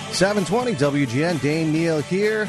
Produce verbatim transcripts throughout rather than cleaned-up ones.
seven twenty W G N, Dane Neal here.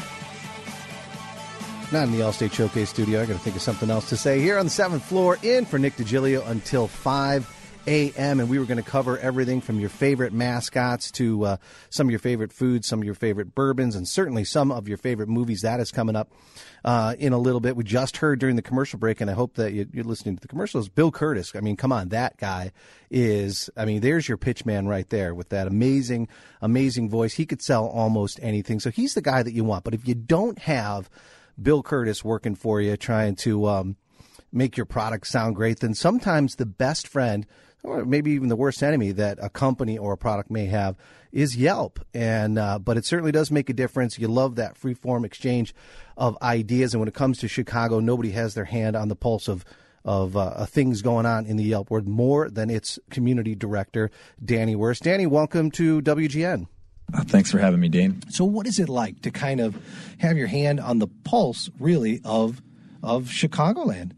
Not in the Allstate Showcase studio. I got to think of something else to say. Here on the seventh floor, in for Nick DiGilio until five a.m. And we were going to cover everything from your favorite mascots to uh, some of your favorite foods, some of your favorite bourbons, and certainly some of your favorite movies. That is coming up uh, in a little bit. We just heard during the commercial break, and I hope that you, you're listening to the commercials, Bill Curtis. I mean, come on, that guy is, I mean, there's your pitch man right there with that amazing, amazing voice. He could sell almost anything. So he's the guy that you want. But if you don't have Bill Curtis working for you, trying to um, make your product sound great, then sometimes the best friend, or maybe even the worst enemy that a company or a product may have, is Yelp. And uh, but it certainly does make a difference. You love that free-form exchange of ideas. And when it comes to Chicago, nobody has their hand on the pulse of of uh, things going on in the Yelp world more than its community director, Danny Wurst. Danny, welcome to W G N. Uh, thanks for having me, Dane. So what is it like to kind of have your hand on the pulse, really, of of Chicagoland?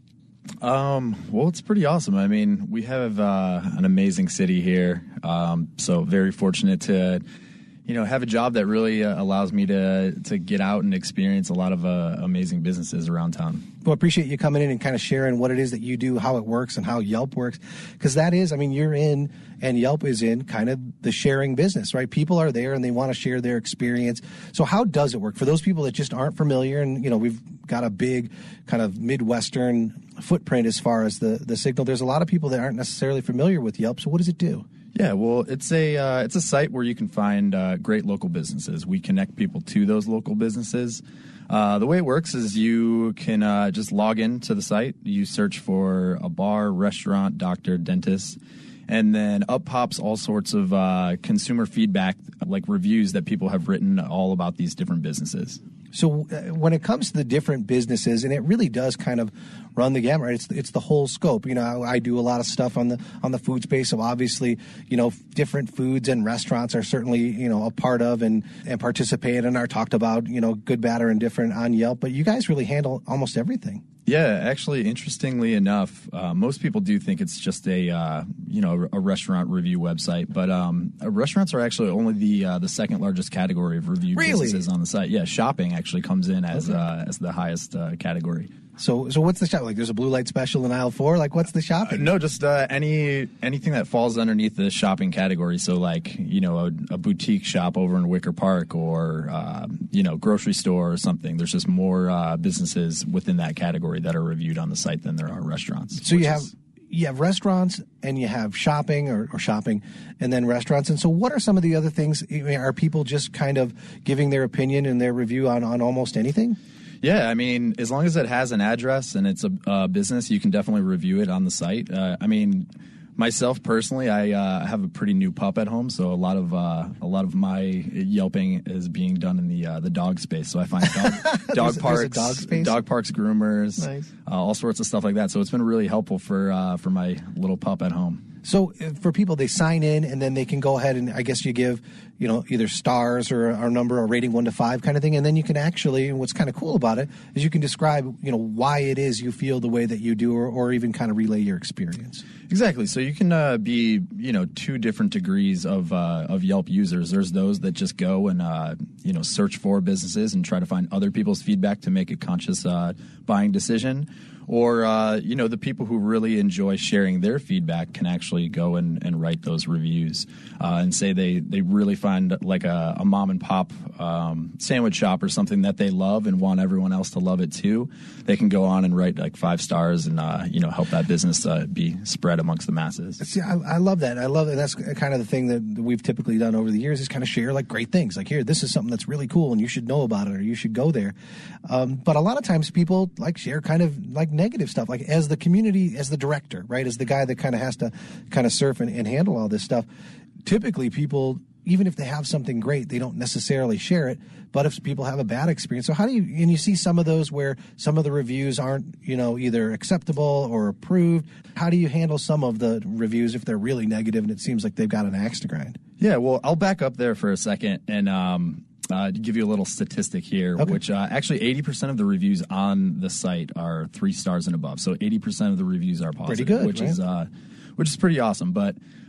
Um, well, it's pretty awesome. I mean, we have uh, an amazing city here, um, so very fortunate to, you know, have a job that really uh, allows me to to get out and experience a lot of uh, amazing businesses around town. Well, I appreciate you coming in and kind of sharing what it is that you do, how it works, and how Yelp works, because that is, I mean, you're in, and Yelp is in kind of the sharing business, right? People are there and they want to share their experience. So how does it work for those people that just aren't familiar? And, you know, we've got a big kind of Midwestern footprint as far as the, the signal. There's a lot of people that aren't necessarily familiar with Yelp. So what does it do? Yeah, well, it's a uh, it's a site where you can find uh, great local businesses. We connect people to those local businesses. Uh, the way it works is you can uh, just log into the site. You search for a bar, restaurant, doctor, dentist, and then up pops all sorts of uh, consumer feedback, like reviews that people have written all about these different businesses. So uh, when it comes to the different businesses, and it really does kind of run the gamut, right? It's it's the whole scope. You know, I, I do a lot of stuff on the on the food space. So obviously, you know, different foods and restaurants are certainly, you know, a part of and and participate and are talked about, you know, good, bad, or indifferent on Yelp. But you guys really handle almost everything. Yeah, actually, interestingly enough, uh, most people do think it's just a uh, you know a restaurant review website, but um, uh, restaurants are actually only the uh, the second largest category of review really? businesses on the site. Yeah, shopping actually comes in as okay. uh, as the highest uh, category. So, so what's the shop? Like, there's a blue light special in aisle four. Like, what's the shopping? Uh, no, just uh, any anything that falls underneath the shopping category. So, like, you know, a, a boutique shop over in Wicker Park, or uh, you know, grocery store or something. There's just more uh, businesses within that category that are reviewed on the site than there are restaurants. So you have is, you have restaurants and you have shopping or, or shopping, and then restaurants. And so, what are some of the other things? I mean, are people just kind of giving their opinion and their review on on almost anything? Yeah, I mean, as long as it has an address and it's a uh, business, you can definitely review it on the site. Uh, I mean, myself personally, I uh, have a pretty new pup at home, so a lot of uh, a lot of my yelping is being done in the uh, the dog space. So I find dog, dog there's, parks, there's a dog space? dog parks, groomers, nice. uh, all sorts of stuff like that. So it's been really helpful for uh, for my little pup at home. So for people, they sign in and then they can go ahead and I guess you give, you know, either stars or a number or rating one to five kind of thing. And then you can actually, and what's kind of cool about it is you can describe, you know, why it is you feel the way that you do, or, or even kind of relay your experience. Exactly. So you can uh, be, you know, two different degrees of uh, of Yelp users. There's those that just go and, uh, you know, search for businesses and try to find other people's feedback to make a conscious uh, buying decision. Or, uh, you know, the people who really enjoy sharing their feedback can actually go and, and write those reviews uh, and say they, they really find like a, a mom and pop um, sandwich shop or something that they love and want everyone else to love it too. They can go on and write like five stars and, uh, you know, help that business uh, be spread amongst the masses. See, I, I love that. I love that. That's kind of the thing that we've typically done over the years is kind of share like great things. Like, here, this is something that's really cool and you should know about it or you should go there. Um, but a lot of times people like share kind of like negative stuff, like as the community, as the director, right, as the guy that kind of has to kind of surf and, and handle all this stuff. Typically people, even if they have something great, they don't necessarily share it. But if people have a bad experience, so how do you, and you see some of those where some of the reviews aren't, you know, either acceptable or approved. How do you handle some of the reviews if they're really negative and it seems like they've got an axe to grind? Yeah, well, I'll back up there for a second and um, uh, give you a little statistic here, okay. which uh, actually eighty percent of the reviews on the site are three stars and above. So eighty percent of the reviews are positive, pretty good, which right? is uh, which is pretty awesome. But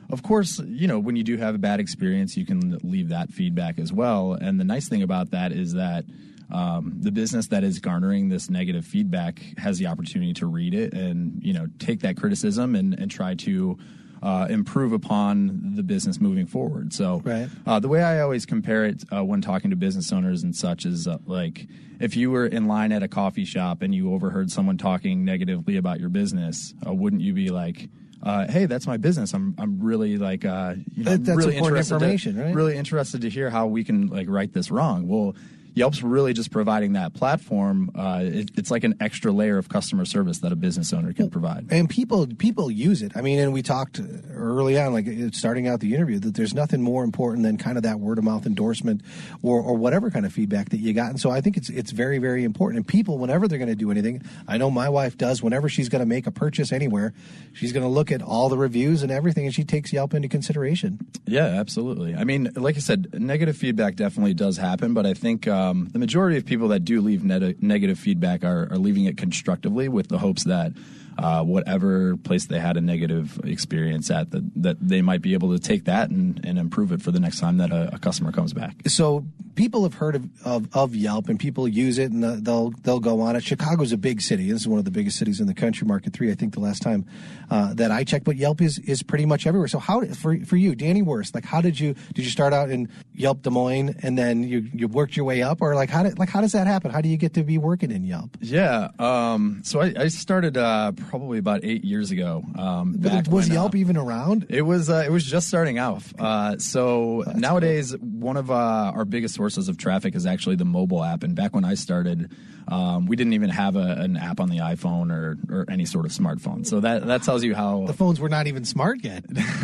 of course, you know, when you do have a bad experience, you can leave that feedback as well. And the nice thing about that is that um, the business that is garnering this negative feedback has the opportunity to read it and, you know, take that criticism and, and try to uh, improve upon the business moving forward. So right. uh, the way I always compare it uh, when talking to business owners and such is uh, like if you were in line at a coffee shop and you overheard someone talking negatively about your business, uh, wouldn't you be like, Uh, hey, that's my business. I'm I'm really like uh, you know that, that's really important interested information, to, right? Really interested to hear how we can like right this wrong. Well, Yelp's really just providing that platform. Uh, it, it's like an extra layer of customer service that a business owner can provide. And people people use it. I mean, and we talked early on, like starting out the interview, that there's nothing more important than kind of that word of mouth endorsement or, or whatever kind of feedback that you got. And so I think it's it's very, very important. And people, whenever they're going to do anything, I know my wife does, whenever she's going to make a purchase anywhere, she's going to look at all the reviews and everything, and she takes Yelp into consideration. Yeah, absolutely. I mean, like I said, negative feedback definitely does happen, but I think um, the majority of people that do leave net- negative feedback are, are leaving it constructively with the hopes that uh, whatever place they had a negative experience at, that, that they might be able to take that and, and improve it for the next time that a, a customer comes back. So people have heard of, of, of Yelp, and people use it, and they'll they'll go on it. Chicago's a big city. This is one of the biggest cities in the country, market three, I think, the last time uh, that I checked. But Yelp is is pretty much everywhere. So how for for you, Danny Worst, like how did you did you start out in Yelp Des Moines and then you, you worked your way up, or like how did like how does that happen? How do you get to be working in Yelp? Yeah, um, so I, I started uh, probably about eight years ago. Um, back was when, Yelp uh, even around? It was uh, it was just starting out. Uh, so That's nowadays, cool. one of uh, our biggest sources of traffic is actually the mobile app. And back when I started, um, we didn't even have a, an app on the iPhone or, or any sort of smartphone. So that that tells you how the phones were not even smart yet.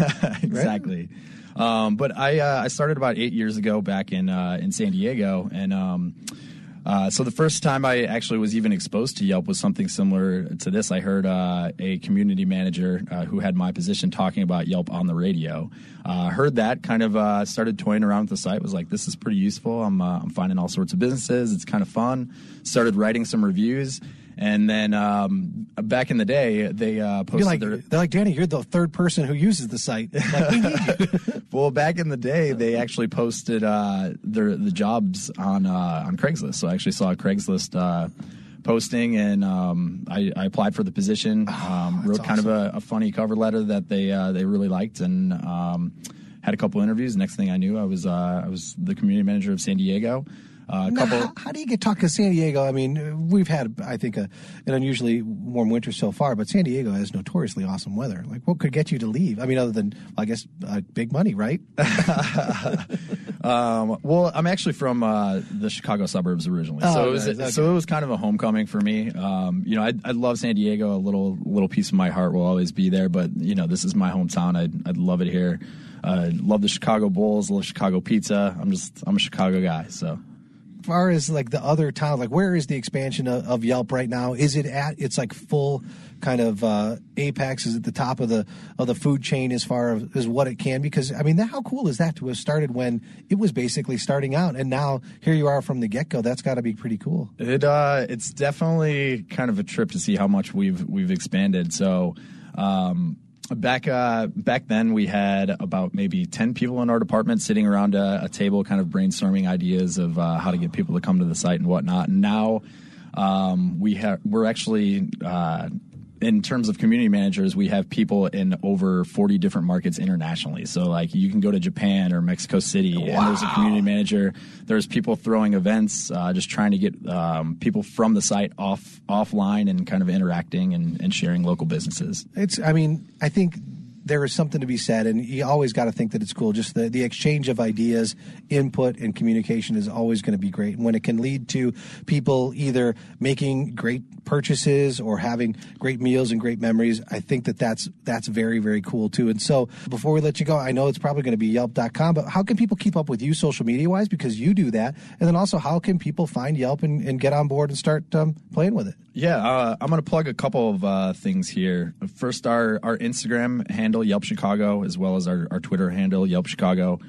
Exactly. Right? Um, but I uh, I started about eight years ago back in uh, in San Diego, and um, Uh, so the first time I actually was even exposed to Yelp was something similar to this. I heard uh, a community manager uh, who had my position talking about Yelp on the radio. Uh, heard that, kind of uh, started toying around with the site, was like, this is pretty useful. I'm, uh, I'm finding all sorts of businesses. It's kind of fun. Started writing some reviews. And then um, back in the day, they uh, posted like, their... They're like, Danny, you're the third person who uses the site. Like, we need you. Well, back in the day, they actually posted uh, their the jobs on uh, on Craigslist. So I actually saw a Craigslist uh, posting, and um, I, I applied for the position. Um, oh, wrote awesome. kind of a, a funny cover letter that they uh, they really liked, and um, had a couple interviews. Next thing I knew, I was uh, I was the community manager of San Diego. Uh, a now, couple. how, how do you get talking to San Diego? I mean, we've had, I think, a, an unusually warm winter so far, but San Diego has notoriously awesome weather. Like, what could get you to leave? I mean, other than, I guess, uh, big money, right? um, well, I'm actually from uh, the Chicago suburbs originally, oh, so it was nice. Okay. so it was kind of a homecoming for me. Um, you know, I, I love San Diego. A little little piece of my heart will always be there, but you know, this is my hometown. I I love it here. I uh, love the Chicago Bulls. Love Chicago pizza. I'm just I'm a Chicago guy, so. As far as like the other towns, like where is the expansion of, of Yelp right now? Is it at its like full kind of uh, apex? Is it the top of the of the food chain as far as, as what it can? Because I mean, that, how cool is that to have started when it was basically starting out, and now here you are from the get go? That's got to be pretty cool. It uh, it's definitely kind of a trip to see how much we've we've expanded. So. Um, Back uh, back then, we had about maybe ten people in our department sitting around a, a table, kind of brainstorming ideas of uh, how to get people to come to the site and whatnot. And now um, we have we're actually uh, in terms of community managers, we have people in over forty different markets internationally. So like you can go to Japan or Mexico City, wow. and there's a community manager. There's people throwing events, uh, just trying to get um, people from the site off offline and kind of interacting and, and sharing local businesses. It's, I mean, I think there is something to be said, and you always got to think that it's cool. Just the, the exchange of ideas, input, and communication is always going to be great. And when it can lead to people either making great purchases or having great meals and great memories, I think that that's, that's very, very cool, too. And so before we let you go, I know it's probably going to be Yelp dot com, but how can people keep up with you social media-wise? Because you do that. And then also, how can people find Yelp and, and get on board and start um, playing with it? Yeah, uh, I'm going to plug a couple of uh, things here. First, our, our Instagram handle, Yelp Chicago, as well as our, our Twitter handle, Yelp Chicago.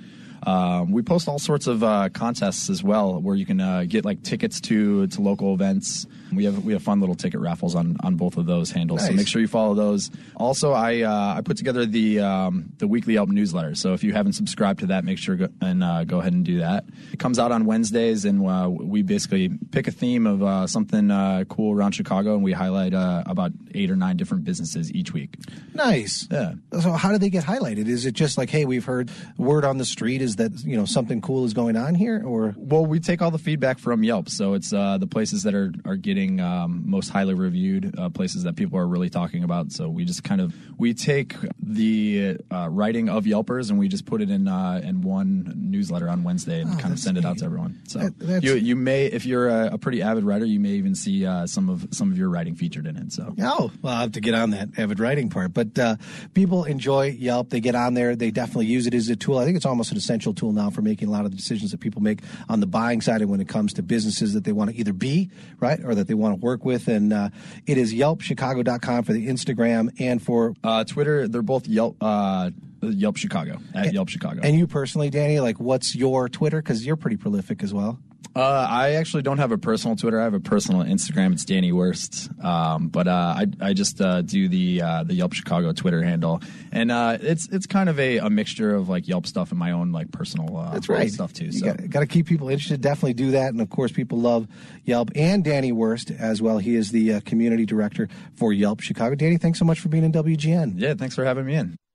Um, we post all sorts of uh, contests as well, where you can uh, get like tickets to to local events. We have we have fun little ticket raffles on, on both of those handles. Nice. So make sure you follow those. Also, I uh, I put together the um, the weekly Yelp newsletter. So if you haven't subscribed to that, make sure go, and uh, go ahead and do that. It comes out on Wednesdays, and uh, we basically pick a theme of uh, something uh, cool around Chicago, and we highlight uh, about eight or nine different businesses each week. Nice. Yeah. So how do they get highlighted? Is it just like, hey, we've heard word on the street is that, you know, something cool is going on here, or? Well, we take all the feedback from Yelp, so it's uh, the places that are are getting um, most highly reviewed, uh, places that people are really talking about. So we just kind of we take the uh, writing of Yelpers and we just put it in uh, in one newsletter on Wednesday and Oh, kind of send neat. it out to everyone. So That- that's- you you may, if you're a, a pretty avid writer, you may even see uh, some of some of your writing featured in it. So Oh, well, I'll have to get on that avid writing part. But uh, people enjoy Yelp. They get on there. They definitely use it as a tool. I think it's almost an essential tool now for making a lot of the decisions that people make on the buying side and when it comes to businesses that they want to either be, right, or that they want to work with. And uh, it is yelp chicago dot com for the Instagram and for... uh, Twitter, they're both Yelp uh, Yelp Chicago at Yelp Chicago. And you personally, Danny, like what's your Twitter? Because you're pretty prolific as well. Uh, I actually don't have a personal Twitter. I have a personal Instagram. It's Danny Worst. Um, but uh, I I just uh, do the uh, the Yelp Chicago Twitter handle, and uh, it's it's kind of a, a mixture of like Yelp stuff and my own like personal uh, That's right. stuff too. You So got, got to keep people interested. Definitely do that. And of course, people love Yelp and Danny Worst as well. He is the uh, community director for Yelp Chicago. Danny, thanks so much for being in W G N. yeah, thanks for having me in.